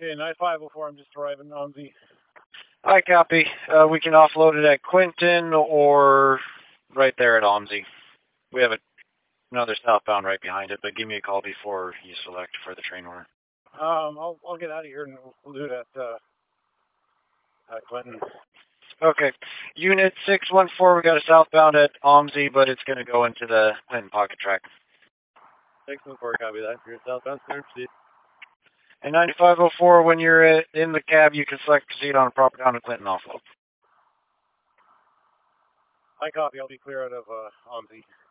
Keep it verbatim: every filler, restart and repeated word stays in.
Okay, nine five oh four, I'm just arriving on the... I copy. Uh, we can offload it at Quinton or right there at OMSI. We have a, another southbound right behind it, but give me a call before you select for the train order. Um, I'll, I'll get out of here and we'll do it at, uh, at Clinton. Okay. Unit six one four, we got a southbound at OMSI, but it's going to go into the Clinton pocket track. six one four, copy that. You're southbound, clear, proceed. And ninety-five oh four, when you're in the cab, you can select proceed on a proper down to Clinton offload. I copy. I'll be clear out of uh, OMSI.